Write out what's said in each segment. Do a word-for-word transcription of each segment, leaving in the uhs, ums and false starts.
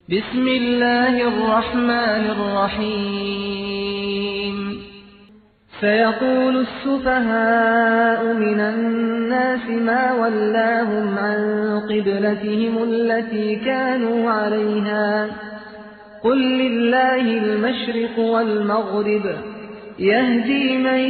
بسم الله الرحمن الرحيم سيقول السفهاء من الناس ما ولاهم عن قبلتهم التي كانوا عليها قل لله المشرق والمغرب يهدي من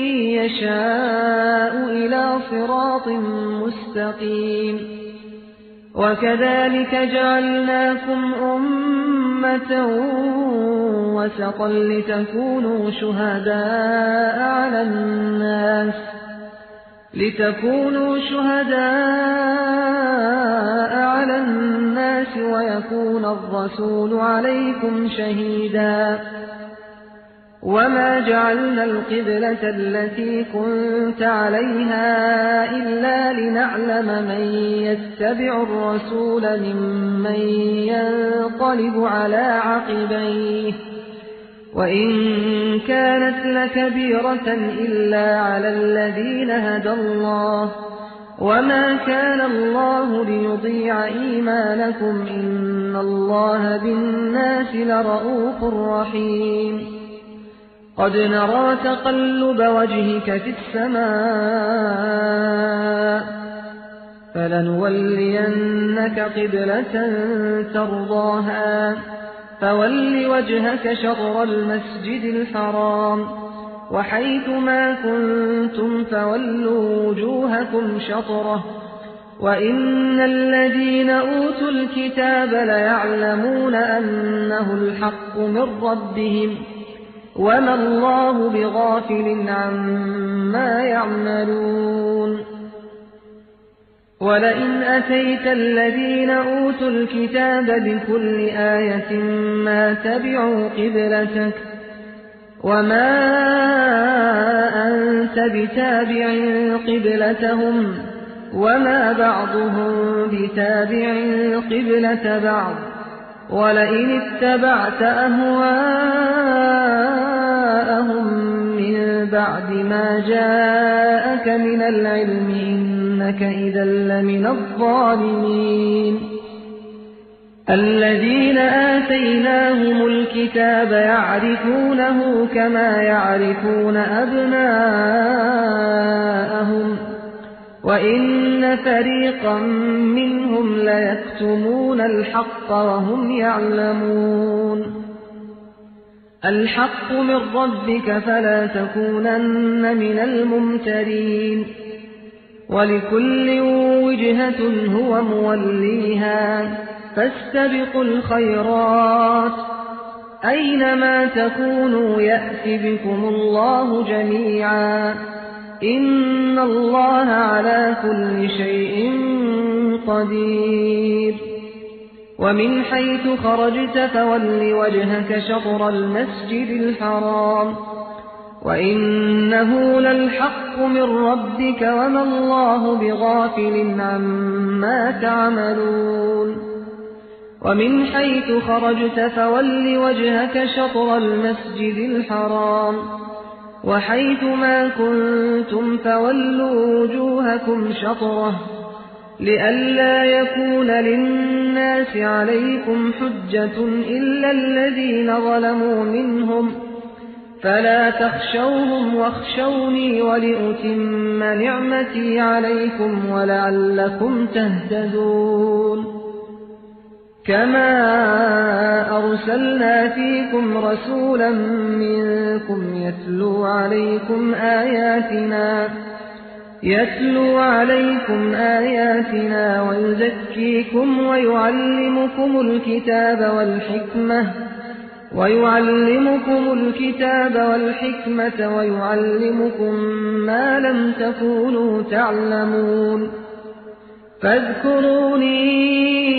يشاء إلى صراط مستقيم وكذلك جعلناكم أمة وسطا لتكونوا شهداء على الناس لتكونوا شهداء على الناس ويكون الرسول عليكم شهيدا وما جعلنا القبلة التي كنت عليها إلا لنعلم من يتبع الرسول ممن ينقلب على عقبيه وإن كانت لكبيرة إلا على الذين هدى الله وما كان الله ليضيع إيمانكم إن الله بالناس لرءوف رحيم قد نرى تقلب وجهك في السماء فلنولينك قبلة ترضاها فول وجهك شطر المسجد الحرام وحيث ما كنتم فولوا وجوهكم شطره وإن الذين أوتوا الكتاب ليعلمون أنه الحق من ربهم وما الله بغافل عما يعملون ولئن أتيت الذين أوتوا الكتاب بكل آية ما تبعوا قبلتك وما أنت بتابع قبلتهم وما بعضهم بتابع قبلة بعض ولئن اتبعت أهواءهم من بعد ما جاءك من العلم إنك إذا لمن الظالمين الذين آتيناهم الكتاب يعرفونه كما يعرفون أبناءهم وإن فريقا منهم ليكتمون الحق وهم يعلمون الحق من ربك فلا تكونن من الممترين ولكل وجهة هو موليها فاستبقوا الخيرات أينما تكونوا يأت بكم الله جميعا إن الله على كل شيء قدير ومن حيث خرجت فول وجهك شطر المسجد الحرام وإنه للحق من ربك وما الله بغافل عما تعملون ومن حيث خرجت فول وجهك شطر المسجد الحرام وحيث ما كنتم فولوا وجوهكم شطره لئلا يكون للناس عليكم حجة إلا الذين ظلموا منهم فلا تخشوهم واخشوني ولأتم نعمتي عليكم ولعلكم تهتدون كما أرسلنا فيكم رسولا منكم يتلو عليكم آياتنا يتلو عليكم آياتنا ويزكيكم ويعلمكم الكتاب والحكمة ويعلمكم الكتاب والحكمة ويعلمكم ما لم تكونوا تعلمون فاذكروني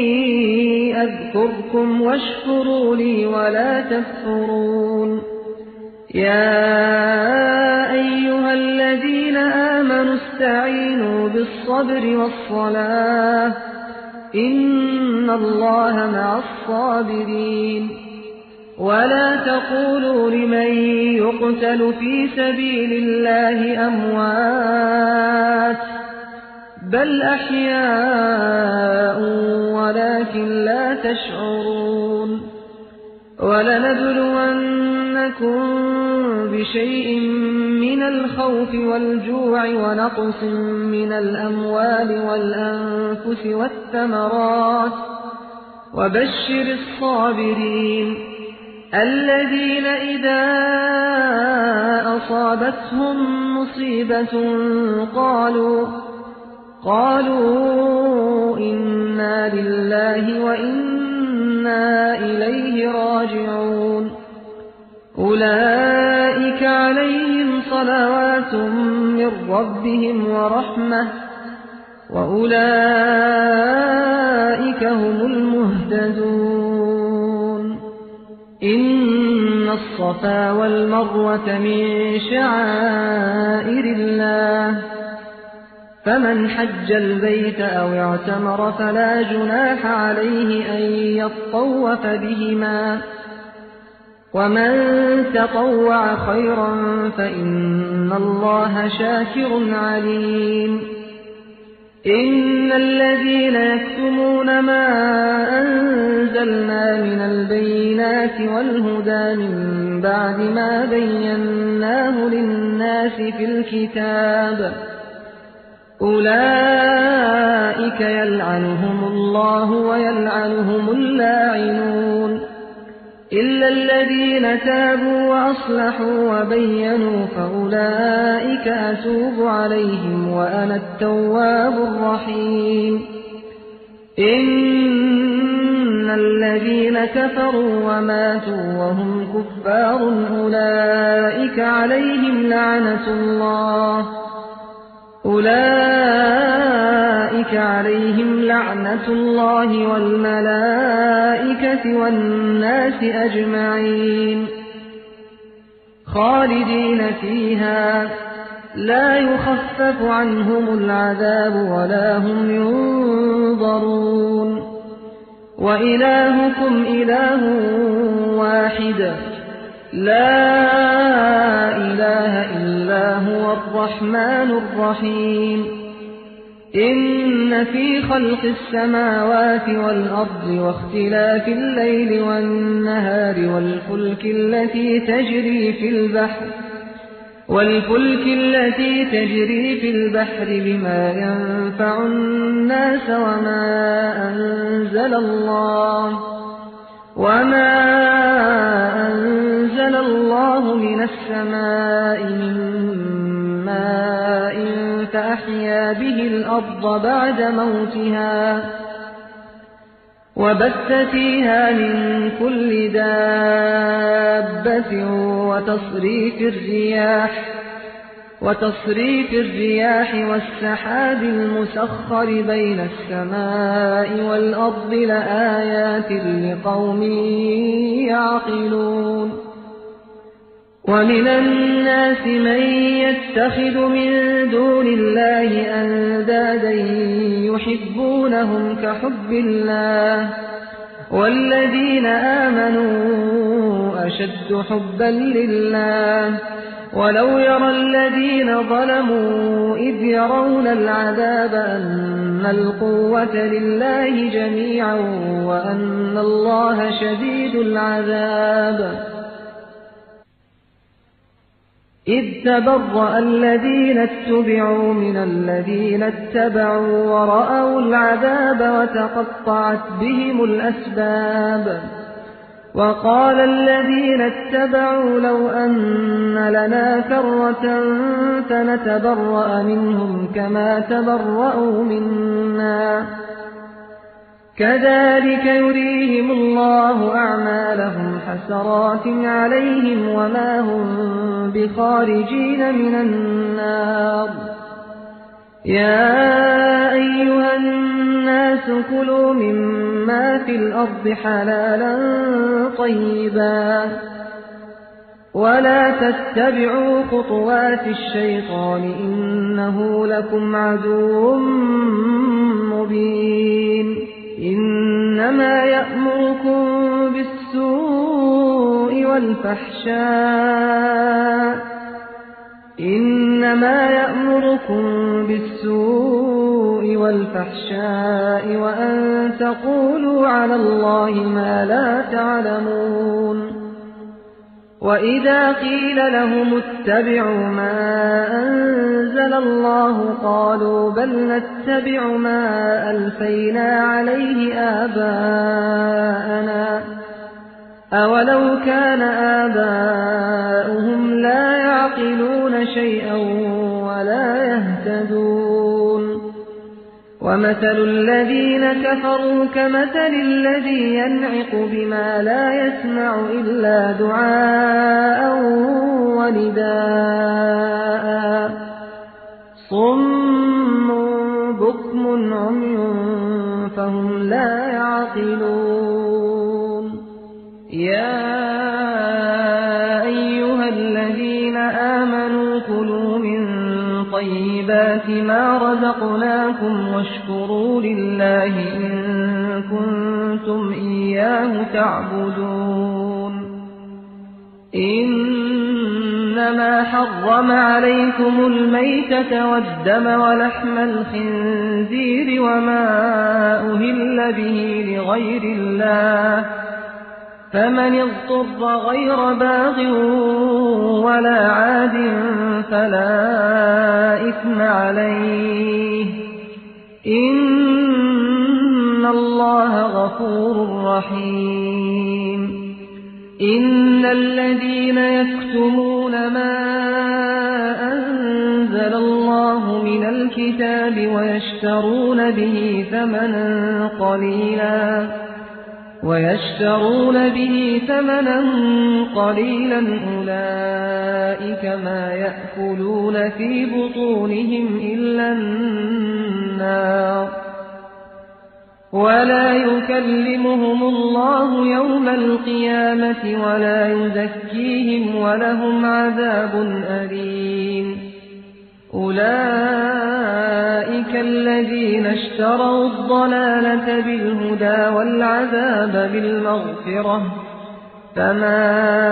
أذكركم واشكروا لي ولا تكفرون يا أيها الذين آمنوا استعينوا بالصبر والصلاة إن الله مع الصابرين ولا تقولوا لمن يقتل في سبيل الله أموات بل أحياء ولكن لا تشعرون وَلَنَبْلُوَنَّكُم بِشَيْءٍ مِّنَ الْخَوْفِ وَالْجُوعِ وَنَقْصٍ مِّنَ الْأَمْوَالِ وَالْأَنفُسِ وَالثَّمَرَاتِ وَبَشِّرِ الصَّابِرِينَ الَّذِينَ إِذَا أَصَابَتْهُم مُّصِيبَةٌ قَالُوا قَالُوا إِنَّا لِلَّهِ وَإِنَّا إِلَيْهِ راجعون أُولَئِكَ عَلَيْهِمْ صَلَوَاتٌ مِّن رَّبِّهِمْ وَرَحْمَةٌ وَأُولَئِكَ هُمُ الْمُهْتَدُونَ إِنَّ الصَّفَا وَالْمَرْوَةَ مِن شَعَائِرِ اللَّهِ فَمَنْ حَجَّ الْبَيْتَ أَوِ اعْتَمَرَ فَلَا جُنَاحَ عَلَيْهِ أَن يَطَّوَّفَ بِهِمَا وَمَن تَطَوَّعَ خَيْرًا فَإِنَّ اللَّهَ شَاكِرٌ عَلِيمٌ إِنَّ الَّذِينَ يَكْتُمُونَ مَا أَنزَلْنَا مِنَ الْبَيِّنَاتِ وَالْهُدَىٰ مِن بَعْدِ مَا بَيَّنَّاهُ لِلنَّاسِ فِي الْكِتَابِ أُولَٰئِكَ يَلْعَنُهُمُ اللَّهُ وَيَلْعَنُهُمُ اللاعنون إِلَّا الَّذِينَ تَابُوا وَأَصْلَحُوا وَبَيَّنُوا فَأُولَٰئِكَ أَتُوبُ عَلَيْهِمْ وَأَنَا التَّوَّابُ الرَّحِيمُ إِنَّ الَّذِينَ كَفَرُوا وَمَاتُوا وَهُمْ كُفَّارٌ أُولَٰئِكَ عَلَيْهِمْ لَعْنَةُ اللَّهِ أُولَٰئِكَ عَلَيْهِمْ لَعْنَةُ اللَّهِ وَالْمَلَائِكَةِ وَالنَّاسِ أَجْمَعِينَ خَالِدِينَ فِيهَا لَا يُخَفَّفُ عَنْهُمُ الْعَذَابُ وَلَا هُمْ يُنظَرُونَ وَإِلَٰهُكُمْ إِلَٰهٌ وَاحِدٌ لَا إِلَٰهَ إِلَّا هُوَ الرَّحْمَٰنُ الرَّحِيمُ إِنَّ فِي خَلْقِ السَّمَاوَاتِ وَالْأَرْضِ وَاخْتِلَافِ اللَّيْلِ وَالنَّهَارِ وَالْفُلْكِ الَّتِي تَجْرِي فِي الْبَحْرِ وَالْفُلْكِ الَّتِي تَجْرِي في الْبَحْرِ بِمَا يَنفَعُ النَّاسَ وَمَا أَنزَلَ اللَّهُ وَمَا أَنزَلَ اللَّهُ مِنَ السَّمَاءِ مِن مَّاءٍ فَأَحْيَا بِهِ الْأَرْضَ بَعْدَ مَوْتِهَا وَبَثَّ فِيهَا مِن كُلِّ دَابَّةٍ وَتَصْرِيفِ الرِّيَاحِ وتصريف الرياح والسحاب المسخر بين السماء والأرض لآيات لقوم يعقلون ومن الناس من يتخذ من دون الله أندادا يحبونهم كحب الله والذين آمنوا أشد حبا لله ولو يرى الذين ظلموا إذ يرون العذاب أن القوة لله جميعا وأن الله شديد العذاب إذ تبرأ الذين اتبعوا من الذين اتبعوا ورأوا العذاب وتقطعت بهم الأسباب وقال الذين اتبعوا لو أن لنا كرة فنتبرأ منهم كما تبرأوا منا كذلك يريهم الله أعمالهم حسرات عليهم وما هم بخارجين من النار يا أيها الناس كلوا مما في الأرض حلالا طيبا ولا تتبعوا خطوات الشيطان إنه لكم عدو مبين إنما يأمركم بالسوء والفحشاء إنما يأمركم بالسوء بالسوء والفحشاء وأن تقولوا على الله ما لا تعلمون وإذا قيل لهم اتبعوا ما أنزل الله قالوا بل نتبع ما ألفينا عليه آباءنا أولو كان آباؤهم لا يعقلون شيئا ولا يهتدون ومثل الذين كفروا كمثل الذي ينعق بما لا يسمع إلا دعاء ونداء صم بكم عمي فهم لا يعقلون يا أيها الذين آمنوا كلوا من طيبات ما رزقناكم واشكروا لله إن كنتم إياه تعبدون إنما حرم عليكم الميتة والدم ولحم الخنزير وما أهل به لغير الله فمن اضطر غير باغ ولا عاد فلا إثم عليه إن الله غفور رحيم إن الذين يكتمون ما أنزل الله من الكتاب ويشترون به ثمنا قليلا ويشترون به ثمنا قليلا أولئك ما يأكلون في بطونهم إلا النار ولا يكلمهم الله يوم القيامة ولا يزكيهم ولهم عذاب أليم أولئك الذين اشتروا الضلالة بالهدى والعذاب بالمغفرة فما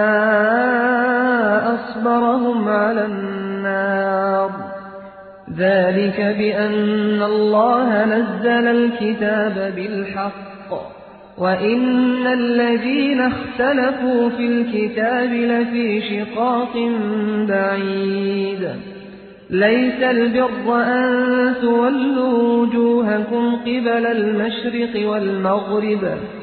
أصبرهم على النار ذلك بأن الله نزل الكتاب بالحق وإن الذين اختلفوا في الكتاب لفي شقاق بعيد ليس البر أن تولوا وجوهكم قبل المشرق والمغرب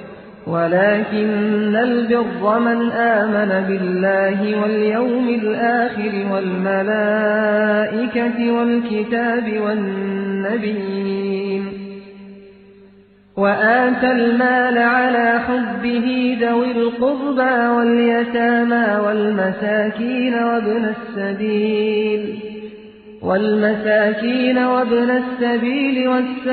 ولكن البر من آمن بالله واليوم الآخر والملائكة والكتاب والنبيين وآتى المال على حبه ذوي القربى واليتامى والمساكين وابن السبيل والمساكين وابن السبيل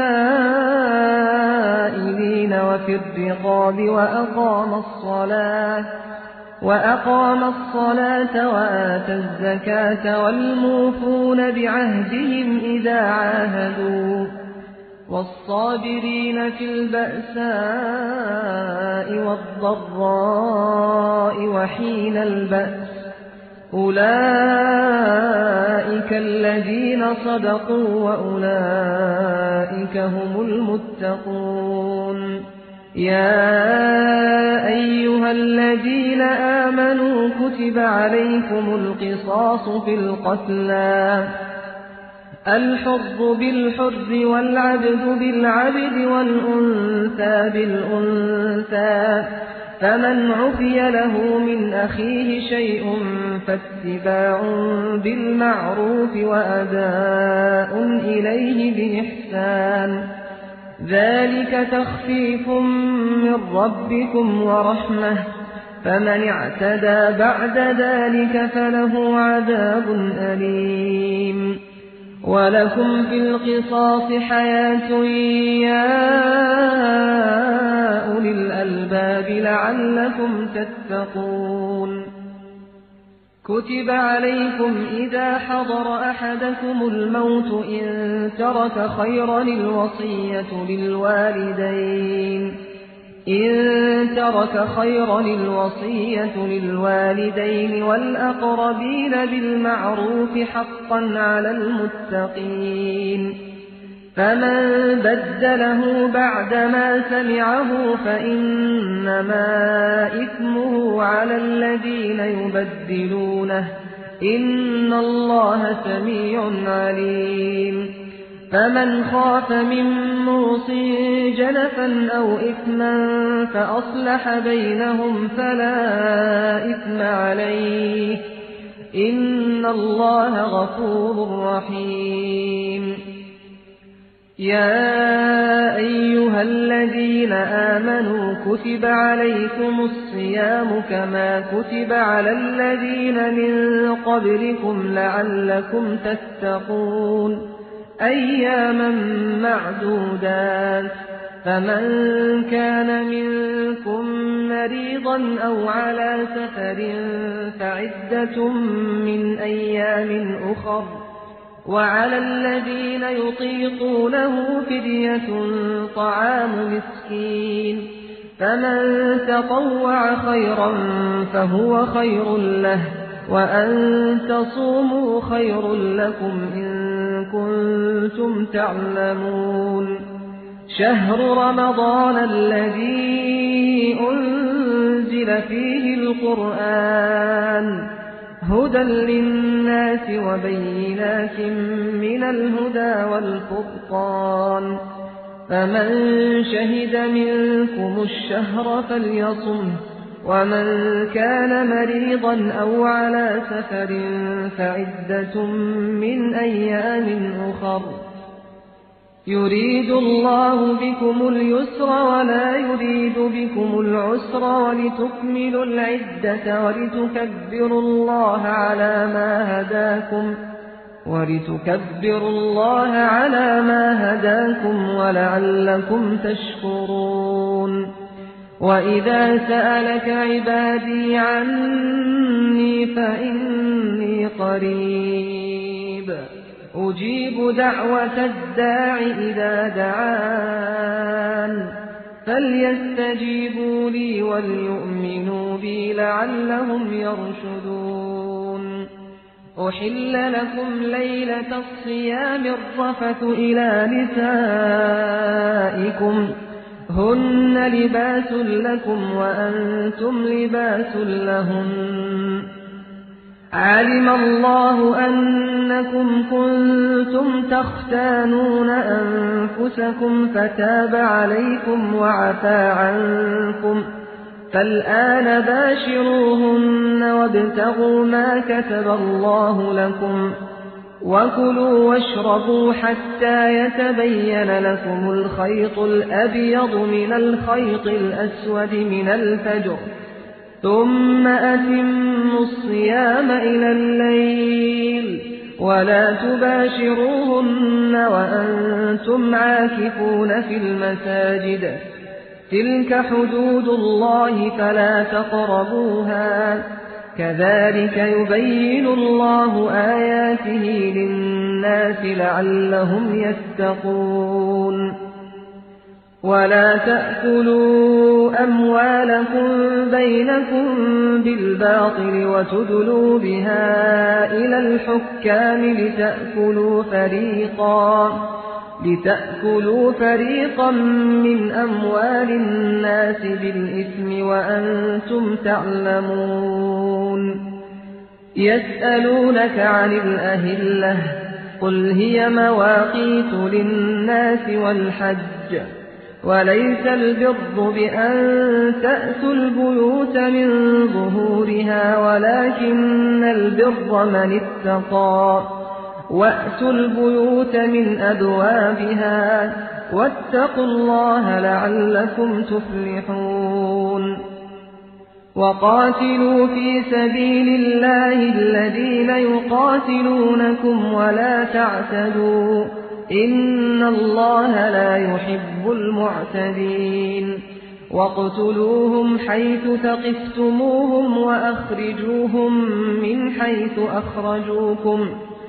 والسائلين وفي الرقاب وأقام الصلاة وأقام الصلاة وآتى الزكاة والموفون بعهدهم إذا عاهدوا والصابرين في البأساء والضراء وحين البأس أولئك الذين صدقوا وأولئك هم المتقون يا أيها الذين آمنوا كتب عليكم القصاص في القتلى الحر بالحر والعبد بالعبد والأنثى بالأنثى فمن عفي له من أخيه شيء فاتباع بالمعروف وأداء إليه بإحسان ذلك تخفيف من ربكم ورحمة فمن اعتدى بعد ذلك فله عذاب أليم ولكم في القصاص حياة يا أولي الألباب لعلكم تتقون كتب عليكم إذا حضر أحدكم الموت إن ترك خيرا الوصية للوالدين إن ترك خيرا الوصية للوالدين والأقربين بالمعروف حقا على المتقين فمن بدله بعدما سمعه فإنما إثمه على الذين يبدلونه إن الله سميع عليم فمن خاف من موص جنفا أو إثما فأصلح بينهم فلا إثم عليه إن الله غفور رحيم يا أيها الذين آمنوا كتب عليكم الصيام كما كتب على الذين من قبلكم لعلكم تتقون أياما معدودات فمن كان منكم مريضا أو على سفر فعدة من أيام أخر وعلى الذين يطيقونه فدية طعام مسكين فمن تطوع خيرا فهو خير له وأن تصوموا خير لكم إن كنتم تعلمون شهر رمضان الذي أنزل فيه القرآن هدى للناس وبينات من الهدى والفرقان فمن شهد منكم الشهر فليصمه ومن كان مريضا أو على سفر فعدة من أيام أخر يريد الله بكم اليسر ولا يريد بكم العسر ولتكملوا العدة ولتكبروا الله على ما هداكم ولتكبروا الله على ما هداكم ولعلكم تشكرون وإذا سألك عبادي عني فإني قريب أجيب دعوة الداع إذا دعان فليستجيبوا لي وليؤمنوا بي لعلهم يرشدون أحل لكم ليلة الصيام الرفث إلى نسائكم هن لباس لكم وأنتم لباس لهن علم الله أنكم كنتم تختانون أنفسكم فتاب عليكم وعفى عنكم فالآن باشروهن وابتغوا ما كتب الله لكم وكلوا واشربوا حتى يتبين لكم الخيط الأبيض من الخيط الأسود من الفجر ثم أتموا الصيام إلى الليل ولا تباشروهن وأنتم عاكفون في المساجد تلك حدود الله فلا تقربوها كذلك يبين الله آياته للناس لعلهم يتقون ولا تأكلوا أموالكم بينكم بالباطل وتدلوا بها إلى الحكام لتأكلوا فريقا لتأكلوا فريقا من أموال الناس بالإثم وأنتم تعلمون يسألونك عن الأهلة قل هي مواقيت للناس والحج وليس البر بأن تأتوا البيوت من ظهورها ولكن البر من اتقى وأتوا البيوت من أبوابها واتقوا الله لعلكم تفلحون وقاتلوا في سبيل الله الذين يقاتلونكم ولا تعتدوا إن الله لا يحب المعتدين واقتلوهم حيث ثقفتموهم وأخرجوهم من حيث أخرجوكم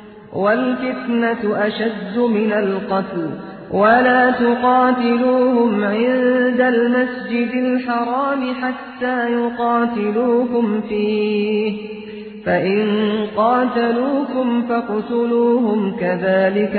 والفتنة أشد من القتل ولا تقاتلوهم عند المسجد الحرام حتى يقاتلوكم فيه فإن قاتلوكم فاقتلوهم كذلك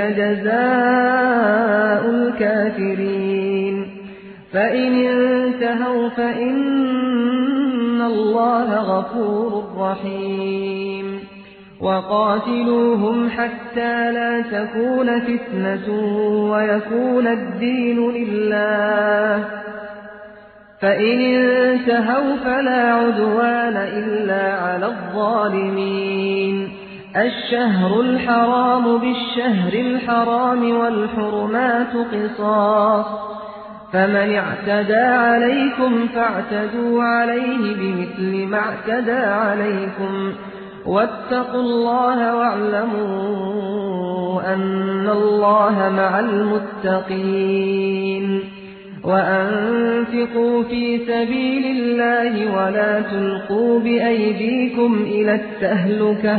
جزاء الكافرين فإن انتهوا فإن الله غفور رحيم وقاتلوهم حتى لا تكون فتنة ويكون الدين لله فإن انتهوا فلا عدوان إلا على الظالمين الشهر الحرام بالشهر الحرام والحرمات قصاص فمن اعتدى عليكم فاعتدوا عليه بمثل ما اعتدى عليكم واتقوا الله واعلموا أن الله مع المتقين وأنفقوا في سبيل الله ولا تلقوا بأيديكم إلى التهلكة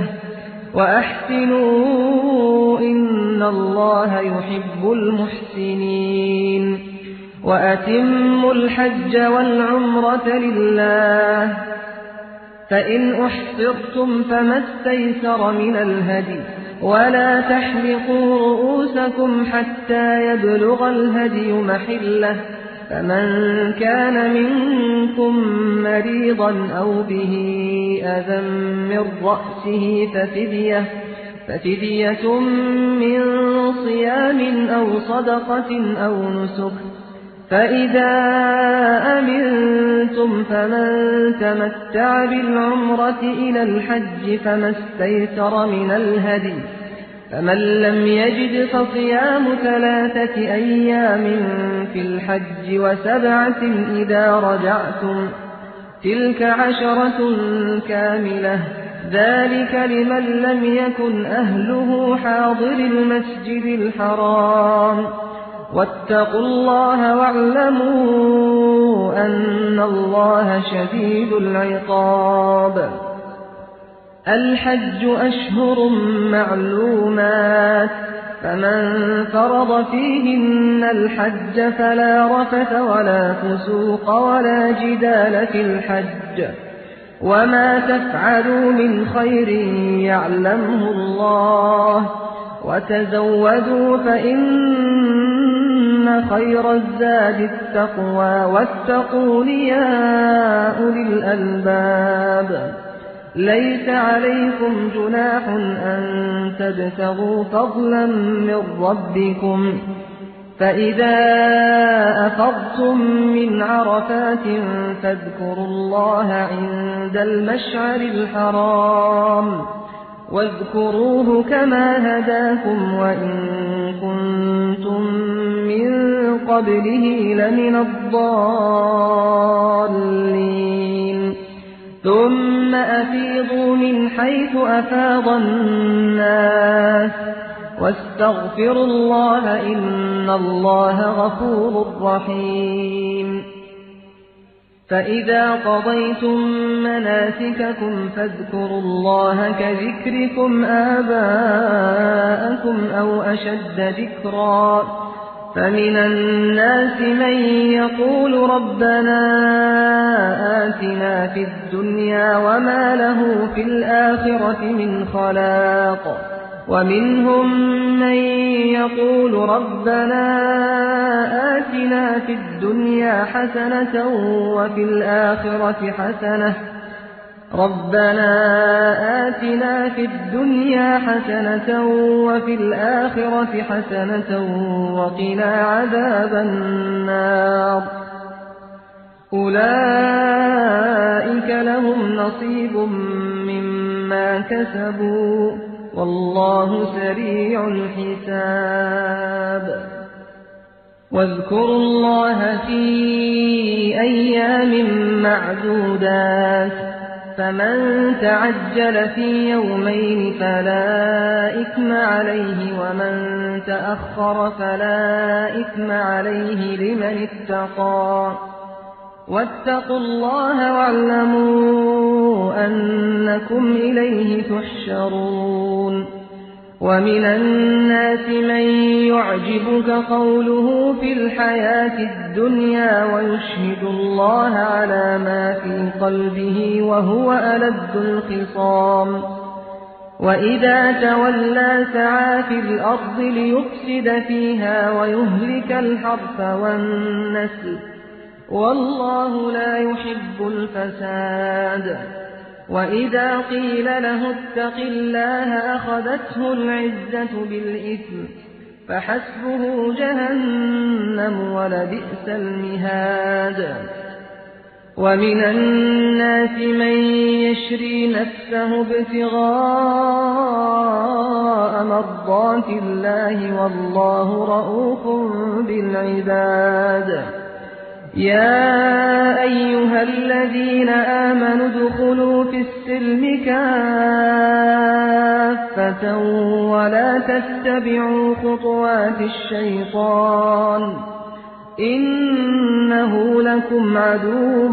وأحسنوا إن الله يحب المحسنين وأتموا الحج والعمرة لله فإن أحصرتم فما استيسر من الهدي ولا تحلقوا رؤوسكم حتى يبلغ الهدي محله فمن كان منكم مريضا أو به أذى من رأسه ففدية, ففدية من صيام أو صدقة أو نسك فإذا أمنتم فمن تمتع بالعمرة إلى الحج فما استيسر من الهدي فمن لم يجد فصيام ثلاثة أيام في الحج وسبعة إذا رجعتم تلك عشرة كاملة ذلك لمن لم يكن أهله حاضر المسجد الحرام واتقوا الله واعلموا أن الله شديد العقاب الحج أشهر معلومات فمن فرض فيهن الحج فلا رفث ولا فسوق ولا جدال في الحج وما تفعلوا من خير يعلمه الله وتزودوا فإن خير الزاد التقوى واتقون يا أولي الألباب ليس عليكم جناح أن تبتغوا فضلا من ربكم فإذا أفضتم من عرفات فاذكروا الله عند المشعر الحرام واذكروه كما هداكم وإن كنتم من قبله لمن الضالين ثم أفيضوا من حيث أفاض الناس واستغفروا الله إن الله غفور رحيم فإذا قضيتم مناسككم فاذكروا الله كذكركم آباءكم أو أشد ذكرا فمن الناس من يقول ربنا آتنا في الدنيا وما له في الآخرة من خلاق ومنهم من يقول ربنا آتنا في الدنيا حسنة وفي الآخرة حسنة ربنا آتنا في الدنيا حسنة وفي الآخرة حسنة وقنا عذاب النار أولئك لهم نصيب مما كسبوا والله سريع الحساب واذكروا الله في أيام معدودات فمن تعجل في يومين فلا إثم عليه ومن تأخر فلا إثم عليه لمن اتقى واتقوا الله واعلموا أنكم إليه تحشرون ومن الناس من يعجبك قوله في الحياة الدنيا ويشهد الله على ما في قلبه وهو ألد الخصام وإذا تولى سعى في الأرض ليفسد فيها ويهلك الحرث والنسل والله لا يحب الفساد وإذا قيل له اتق الله أخذته العزة بالإثم فحسبه جهنم ولبئس المهاد ومن الناس من يشري نفسه ابتغاء مرضات الله والله رؤوف بالعباد يا أيها الذين آمنوا ادخلوا في السلم كافة ولا تتبعوا خطوات الشيطان إنه لكم عدو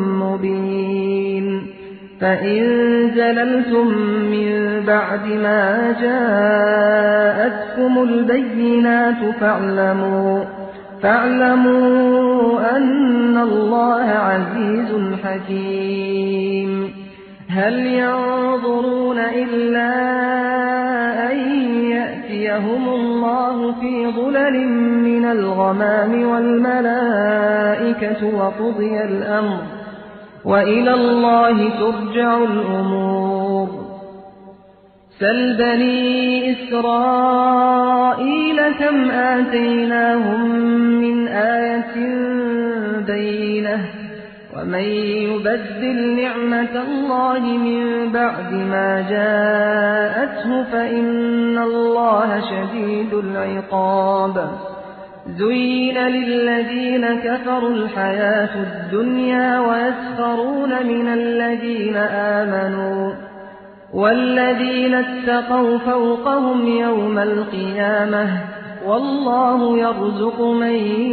مبين فإن زللتم من بعد ما جاءتكم البينات فاعلموا فاعلموا أن الله عزيز حكيم هل ينظرون إلا أن يأتيهم الله في ظلل من الغمام والملائكة وقضي الأمر وإلى الله ترجع الأمور سل بني إسرائيل كم آتيناهم من آية بينة ومن يبدل نعمة الله من بعد ما جاءته فإن الله شديد العقاب زين للذين كفروا الحياة الدنيا ويسخرون من الذين آمنوا والذين اتقوا فوقهم يوم القيامة والله يرزق من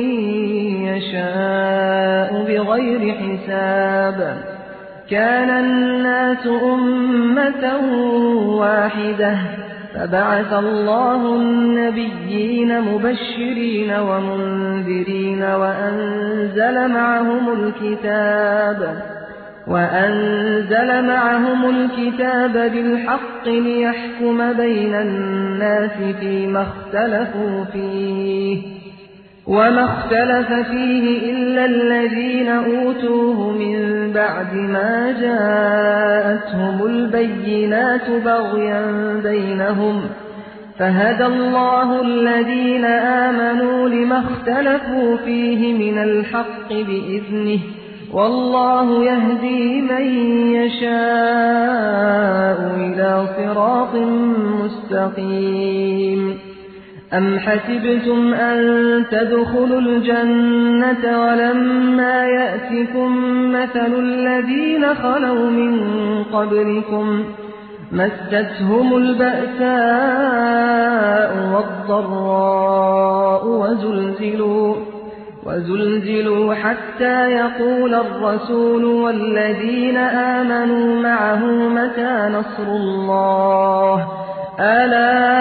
يشاء بغير حساب كان الناس أمة واحدة فبعث الله النبيين مبشرين ومنذرين وأنزل معهم الكتاب وأنزل معهم الكتاب بالحق ليحكم بين الناس فيما اختلفوا فيه وما اختلف فيه إلا الذين أوتوه من بعد ما جاءتهم البينات بغيا بينهم فهدى الله الذين آمنوا لما اختلفوا فيه من الحق بإذنه والله يهدي من يشاء إلى صراط مستقيم أم حسبتم أن تدخلوا الجنة ولما يأتكم مثل الذين خلوا من قبلكم مستهم البأساء والضراء وزلزلوا وزلزلوا حتى يقول الرسول والذين آمنوا معه متى نصر الله ألا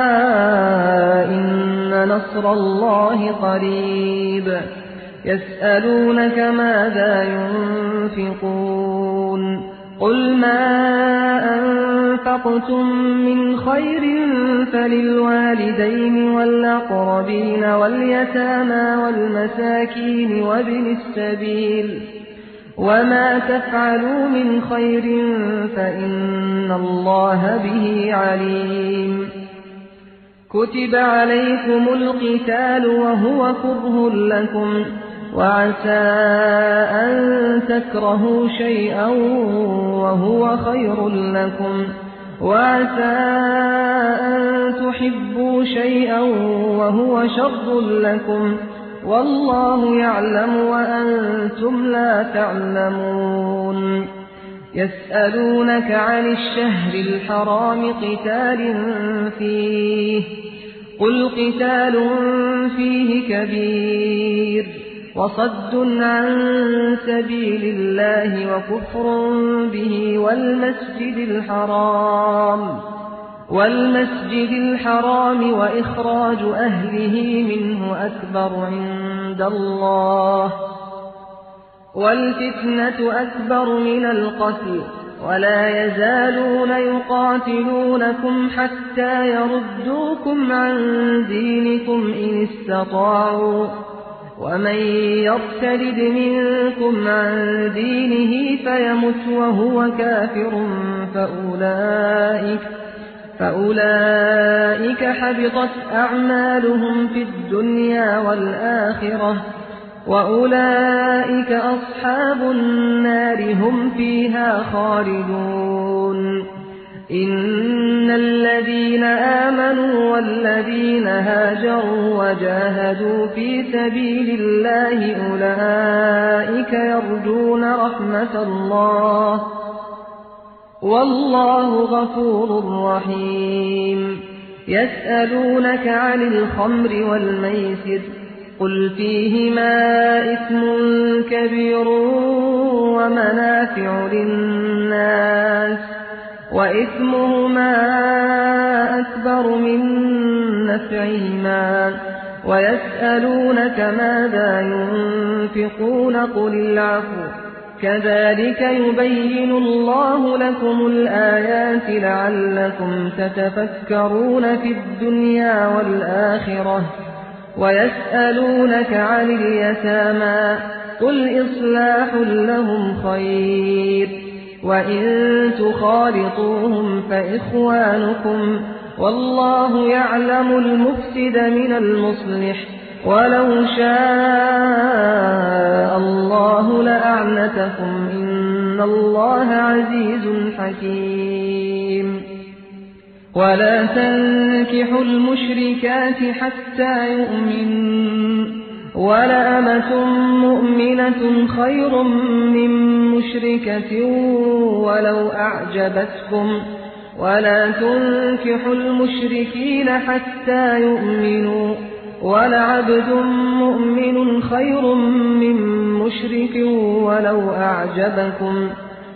إن نصر الله قريب يسألونك ماذا ينفقون قل ما أنفقتم من خير فللوالدين والأقربين واليتامى والمساكين وابن السبيل وما تفعلوا من خير فإن الله به عليم كتب عليكم القتال وهو كره لكم وعسى أن تكرهوا شيئا وهو خير لكم وعسى أن تحبوا شيئا وهو شر لكم والله يعلم وأنتم لا تعلمون يسألونك عن الشهر الحرام قتال فيه قل قتال فيه كبير وصد عن سبيل الله وكفر به والمسجد الحرام والمسجد الحرام وإخراج أهله منه أكبر عند الله والفتنة أكبر من القتل ولا يزالون يقاتلونكم حتى يردوكم عن دينكم إن استطاعوا ومن يرتد منكم عن دينه فيمت وهو كافر فأولئك, فأولئك حبطت أعمالهم في الدنيا والآخرة وأولئك أصحاب النار هم فيها خالدون. إن الذين آمنوا والذين هاجروا وجاهدوا في سبيل الله أولئك يرجون رحمة الله والله غفور رحيم. يسألونك عن الخمر والميسر قل فيهما إثم كبير ومنافع للناس وإثمهما أكبر من نفعهما ويسألونك ماذا ينفقون قل العفو كذلك يبين الله لكم الآيات لعلكم تتفكرون في الدنيا والآخرة. ويسألونك عن اليتامى قل إصلاح لهم خير وإن تخالطوهم فإخوانكم والله يعلم المفسد من المصلح ولو شاء الله لأعنتكم إن الله عزيز حكيم. ولا تنكحوا المشركات حتى يؤمنوا ولأمة مؤمنة خير من مشركة ولو أعجبتكم ولا تنكحوا المشركين حتى يؤمنوا ولعبد مؤمن خير من مشرك ولو أعجبكم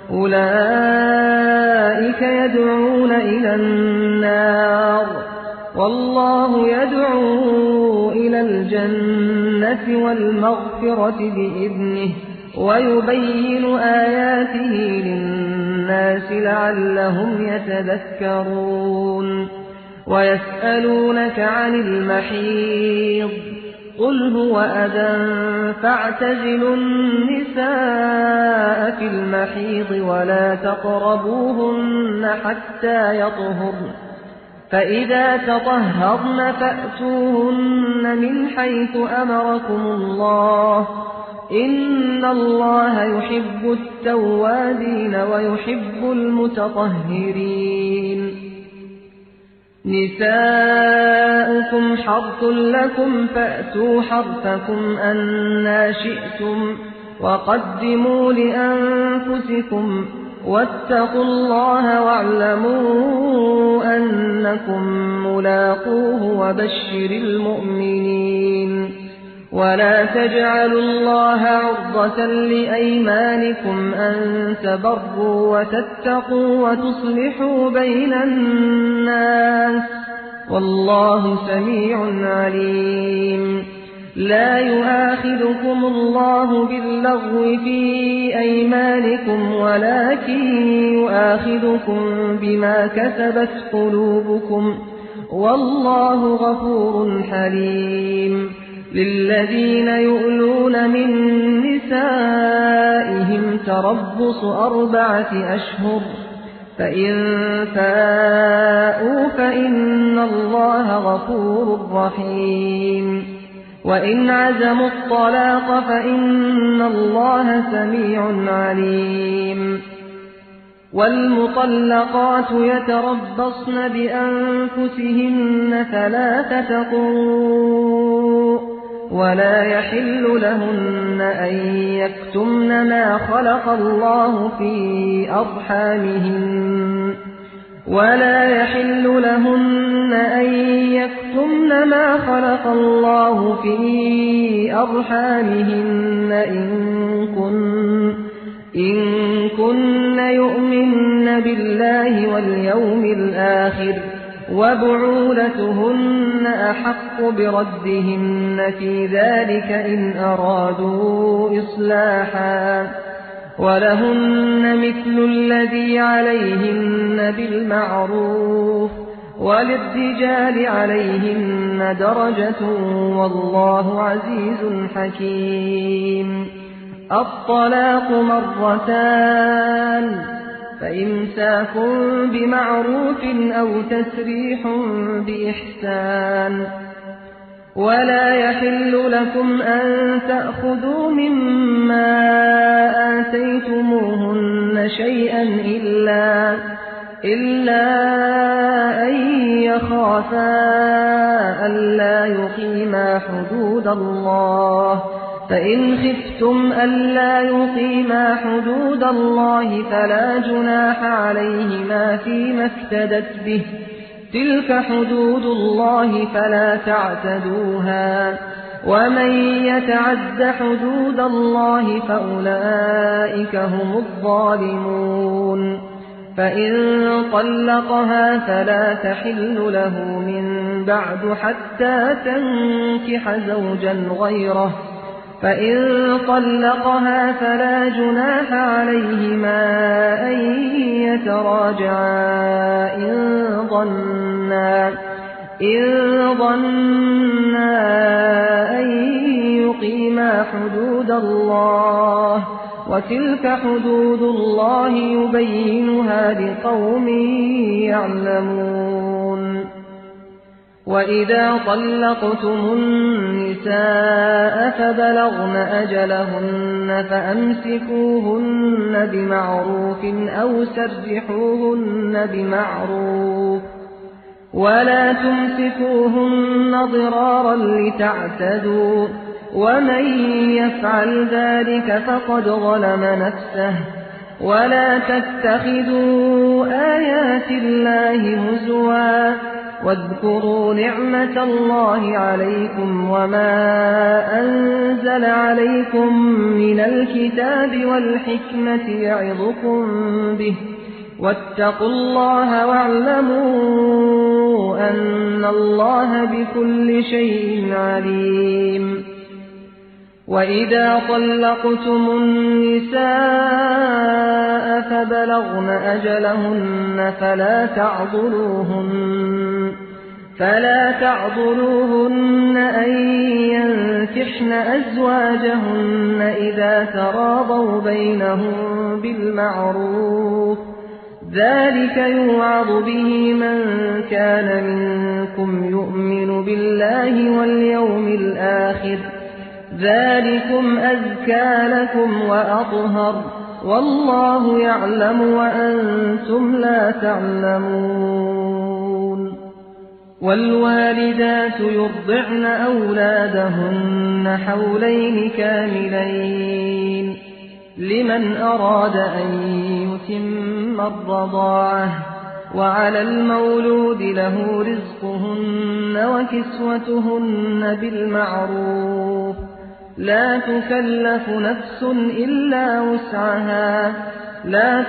أولئك يدعون إلى النار والله يدعو إلى الجنة والمغفرة بإذنه ويبين آياته للناس لعلهم يتذكرون. ويسألونك عن المحيض قل هو أذى فاعتزلوا النساء في المحيض ولا تقربوهن حتى يطهرن فإذا تطهرن فأتوهن من حيث أمركم الله إن الله يحب التوابين ويحب المتطهرين. نساؤكم حرث لكم فأتوا حرثكم أنى شئتم وقدموا لأنفسكم واتقوا الله واعلموا أنكم ملاقوه وبشر المؤمنين. ولا تجعلوا الله عرضة لأيمانكم أن تبروا وتتقوا وتصلحوا بين الناس والله سميع عليم. لا يؤاخذكم الله باللغو في أيمانكم ولكن يؤاخذكم بما كسبت قلوبكم والله غفور حليم. للذين يؤلون من نسائهم تربص أربعة أشهر فإن فاءوا فإن الله غفور رحيم. وإن عزموا الطلاق فإن الله سميع عليم. والمطلقات يتربصن بأنفسهن ثلاثة قروء ولا يحل لهن أن يكتمن ما خلق الله في أرحامهن ولا يحل لهن أن يكتمن ما خلق الله في أرحامهن إن كن إن كن يؤمن بالله واليوم الآخر وبعولتهن أحق بردهن في ذلك إن أرادوا إصلاحا ولهن مثل الذي عليهن بالمعروف وللرجال عليهن درجة والله عزيز حكيم. الطلاق مرتان فإمساك بمعروف أو تسريح بإحسان ولا يحل لكم أن تأخذوا مما آتيتموهن شيئا إلا إلا أن يخافا ألا يقيما حدود الله فإن خفتم ألا يقيما حدود الله فلا جناح عليهما فيما افتدت به تلك حدود الله فلا تعتدوها ومن يتعد حدود الله فأولئك هم الظالمون. فإن طلقها فلا تحل له من بعد حتى تنكح زوجا غيره فإن طلقها فلا جناح عليهما أن يتراجعا إن ظنا إن ظنا أن يقيما حدود الله وتلك حدود الله يبينها لقوم يعلمون. وإذا طلقتم النساء فبلغن أجلهن فأمسكوهن بمعروف أو سرحوهن بمعروف ولا تمسكوهن ضرارا لتعتدوا ومن يفعل ذلك فقد ظلم نفسه. ولا تتخذوا آيات الله هزوا واذكروا نعمة الله عليكم وما أنزل عليكم من الكتاب والحكمة يعظكم به واتقوا الله واعلموا أن الله بكل شيء عليم. وإذا طلقتم النساء فبلغن أجلهن فلا تعضلوهن فلا تعضلوهن أن ينكحن أزواجهن إذا تراضوا بينهم بالمعروف ذلك يوعظ به من كان منكم يؤمن بالله واليوم الآخر ذلكم أزكى لكم وأطهر والله يعلم وأنتم لا تعلمون. والوالدات يرضعن أولادهن حولين كاملين لمن أراد أن يتم الرضاعة وعلى المولود له رزقهن وكسوتهن بالمعروف لا تكلف نفس إلا وسعها لا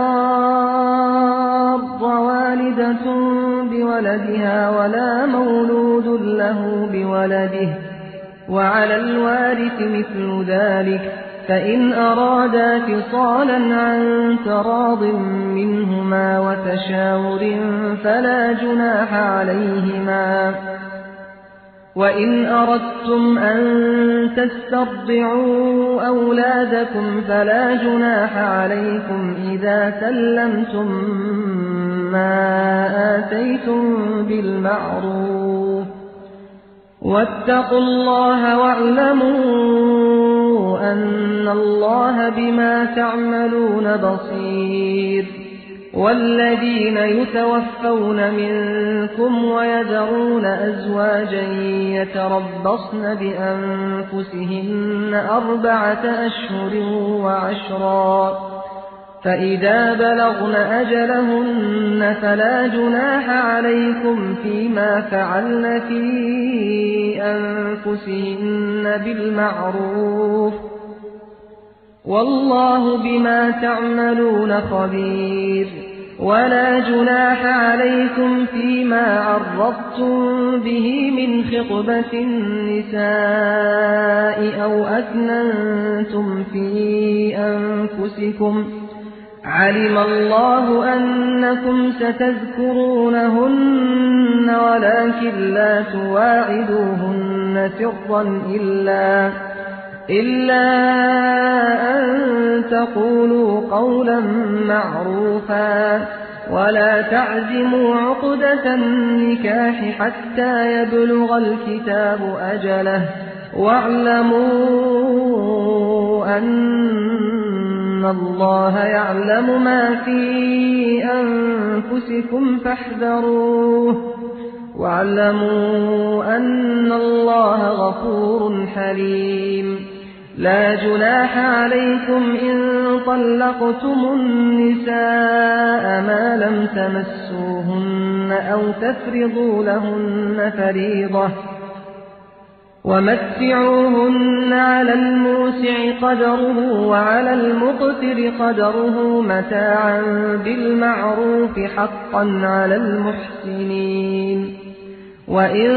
تضار والدة بولدها ولا مولود له بولده وعلى الوارث مثل ذلك فإن أرادا فصالا عن تراض منهما وتشاور فلا جناح عليهما. وإن أردتم أن تسترضعوا أولادكم فلا جناح عليكم إذا سلمتم ما آتيتم بالمعروف واتقوا الله واعلموا أن الله بما تعملون بصير. والذين يتوفون منكم ويذرون أزواجا يتربصن بأنفسهن أربعة أشهر وعشرا فإذا بلغن أجلهن فلا جناح عليكم فيما فعلن في أنفسهن بالمعروف والله بما تعملون خبير. ولا جناح عليكم فيما عرضتم به من خطبة النساء أو أكننتم في أنفسكم علم الله أنكم ستذكرونهن ولكن لا تواعدوهن سرا إلا, إلا أن تقولوا قولا معروفا ولا تعزموا عقدة النكاح حتى يبلغ الكتاب أجله واعلموا أن الله يعلم ما في أنفسكم فاحذروه واعلموا أن الله غفور حليم لا جناح عليكم إن طلقتم النساء ما لم تمسوهن أو تفرضوا لهن فريضة ومتعوهن على الموسع قدره وعلى المقتر قدره متاعا بالمعروف حقا على المحسنين وإن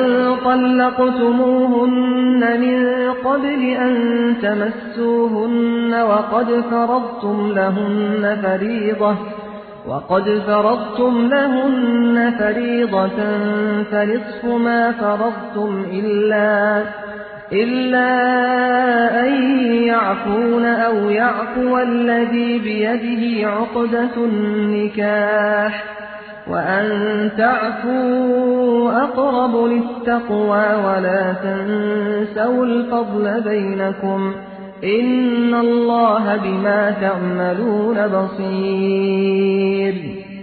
طلقتموهن من قبل أن تمسوهن وقد فرضتم لهن فريضة وقد فرضتم لهن فريضة فنصف ما فرضتم إلا, إلا أن يعفون أو يعفو الذي بيده عقدة النكاح وأن تعفوا أقرب للتقوى ولا تنسوا الفضل بينكم إن الله بما تعملون بصير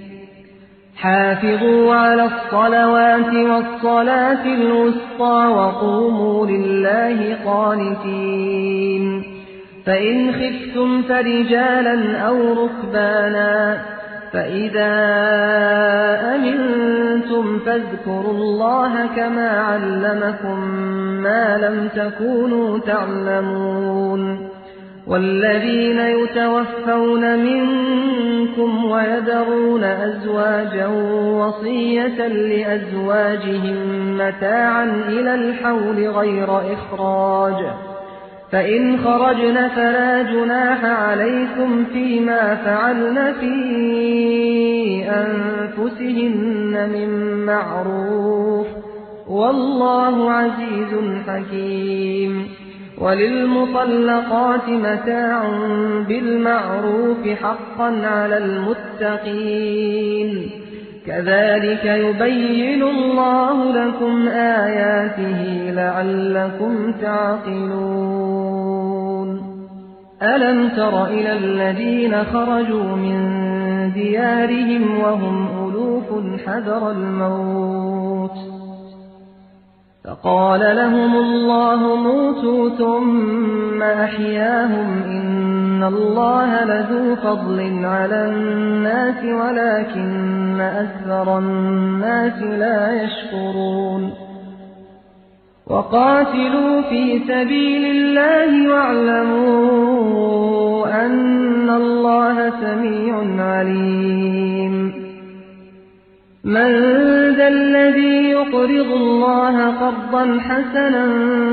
حافظوا على الصلوات والصلاة الوسطى وقوموا لله قانتين فإن خفتم فرجالا أو ركبانا فإذا أمنتم فاذكروا الله كما علمكم ما لم تكونوا تعلمون والذين يتوفون منكم ويذرون أزواجا وصية لأزواجهم متاعا إلى الحول غير إخراج فإن خرجن فلا جناح عليكم فيما فعلن في أنفسهن من معروف والله عزيز حكيم وللمطلقات متاع بالمعروف حقا على المتقين كذلك يبين الله لكم آياته لعلكم تعقلون ألم تر إلى الذين خرجوا من ديارهم وهم ألوف حذر الموت فقال لهم الله موتوا ثم أحياهم إن الله لذو فضل على الناس ولكن أكثر الناس لا يشكرون وقاتلوا في سبيل الله واعلموا أن الله سميع عليم من ذا الذي يقرض الله قرضا حسنا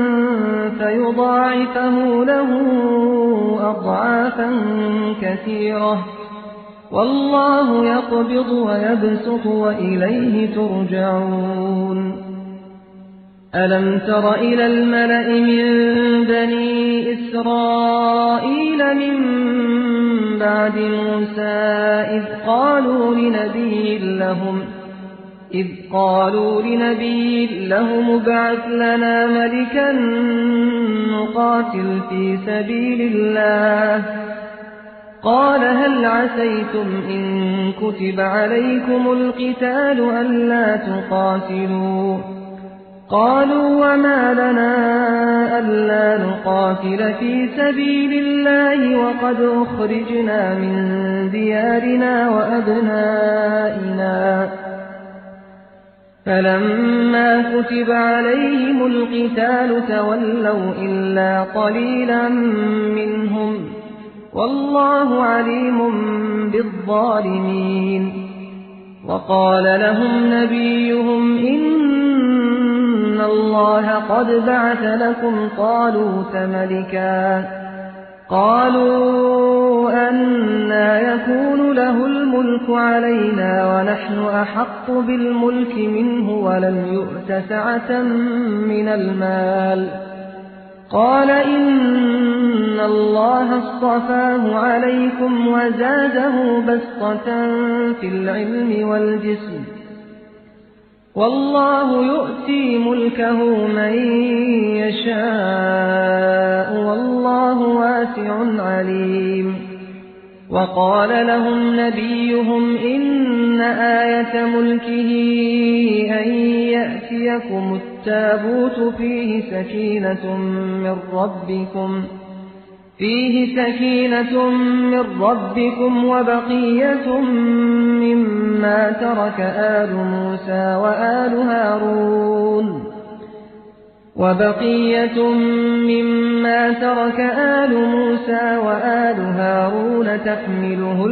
فيضاعفه له أضعافا كثيرة والله يقبض ويبسط وإليه ترجعون ألم تر إلى الملأ من بني إسرائيل من بعد موسى إذ قالوا لنبي لهم إذ قالوا لنبي لهم ابعث لنا ملكا نقاتل في سبيل الله قال هل عسيتم إن كتب عليكم القتال ألا تقاتلوا قالوا وما لنا ألا نقاتل في سبيل الله وقد أخرجنا من ديارنا وأبنائنا فلما كتب عليهم القتال تولوا إلا قليلا منهم والله عليم بالظالمين وقال لهم نبيهم إن الله قد بعث لكم طالوت ملكا قالوا أنى يكون له الملك علينا ونحن أحق بالملك منه ولم يؤت سعة من المال قال إن الله اصطفاه عليكم وزاده بسطة في العلم والجسم والله يؤتي ملكه من يشاء والله واسع عليم وقال لهم نبيهم إن آية ملكه أن يأتيكم التابوت فيه سكينة من ربكم فيه سكينة من ربكم وبقية مما ترك آل موسى وآل هارون وبقية مما ترك آل موسى وآل هارون تحمله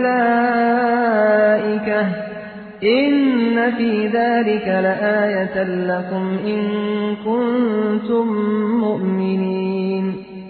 الملائكة إن في ذلك لآية لكم إن كنتم مؤمنين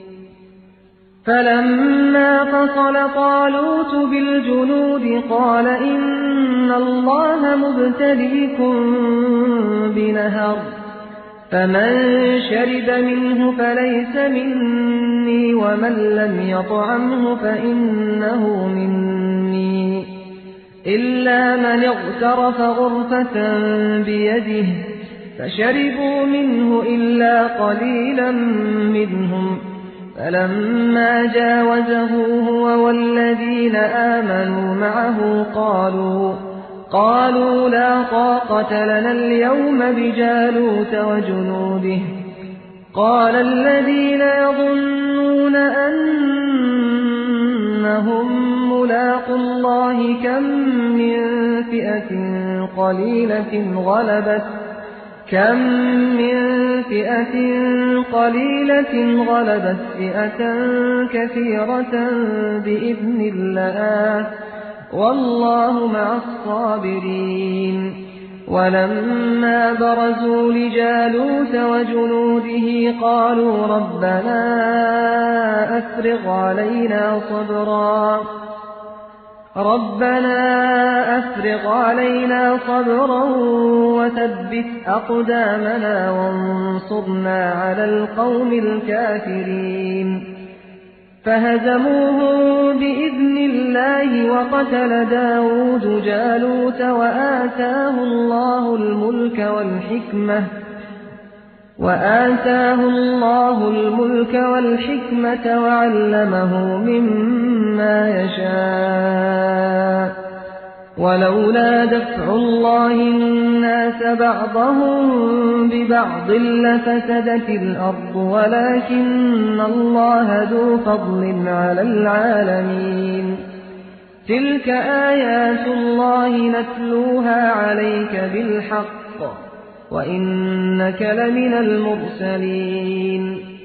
فلما فصل طالوت بالجنود قال إن الله مبتليكم بنهر فمن شرب منه فليس مني ومن لم يطعمه فإنه مني إلا من اغترف غرفة بيده فشربوا منه إلا قليلا منهم فلما جاوزه هو والذين آمنوا معه قالوا قالوا لا طاقة لنا اليوم بجالوت وجنوده قال الذين يظنون أنهم ملاقوا الله كم من فئة قليلة غلبت كم من فئة قليلة غلبت فئة كثيرة بإذن الله والله مع الصابرين ولما برزوا لجالوت وجنوده قالوا ربنا أفرغ علينا صبرا ربنا أفرغ علينا صبرا وثبت أقدامنا وانصرنا على القوم الكافرين فهزموهم بإذن الله وقتل داود جالوت وآتاه الله الملك والحكمة وآتاه الله الملك والحكمة وعلمه مما يشاء ولولا دفع الله الناس بعضهم ببعض لفسدت الأرض ولكن الله ذو فضل على العالمين تلك آيات الله نتلوها عليك بالحق وإنك لمن المرسلين